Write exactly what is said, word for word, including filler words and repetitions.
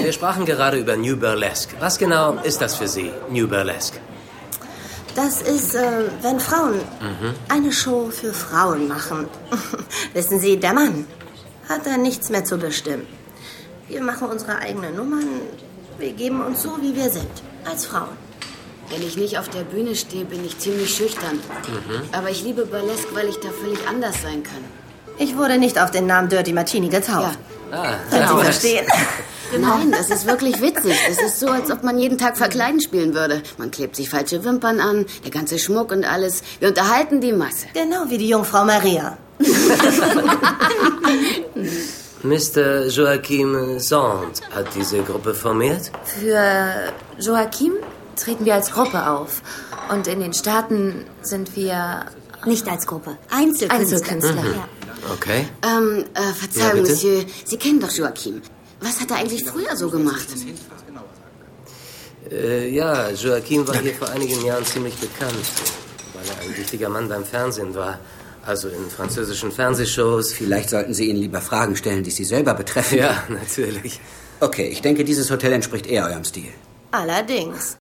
Wir sprachen gerade über New Burlesque. Was genau ist das für Sie, New Burlesque? Das ist, äh, wenn Frauen mhm. eine Show für Frauen machen. Wissen Sie, der Mann hat da nichts mehr zu bestimmen. Wir machen unsere eigenen Nummern. Wir geben uns so, wie wir sind, als Frauen. Wenn ich nicht auf der Bühne stehe, bin ich ziemlich schüchtern. Mhm. Aber ich liebe Burlesque, weil ich da völlig anders sein kann. Ich wurde nicht auf den Namen Dirty Martini getauft. Ja. Ah, Können Sie verstehen? Nein, das ist wirklich witzig. Es ist so, als ob man jeden Tag Verkleiden spielen würde. Man klebt sich falsche Wimpern an, der ganze Schmuck und alles. Wir unterhalten die Masse. Genau wie die Jungfrau Maria. Mister Joachim Sand hat diese Gruppe formiert? Für Joachim treten wir als Gruppe auf. Und in den Staaten sind wir... Nicht als Gruppe. Einzelkünstler. Einzelkünstler, mhm. ja. Okay. Ähm, äh, Verzeihung, Ja, Monsieur. Sie kennen doch Joachim. Was hat er eigentlich früher so gemacht? Äh, ja, Joachim war hier vor einigen Jahren ziemlich bekannt, weil er ein wichtiger Mann beim Fernsehen war. Also in französischen Fernsehshows. Vielleicht sollten Sie ihn lieber Fragen stellen, die Sie selber betreffen. Ja, natürlich. Okay, ich denke, dieses Hotel entspricht eher eurem Stil. Allerdings.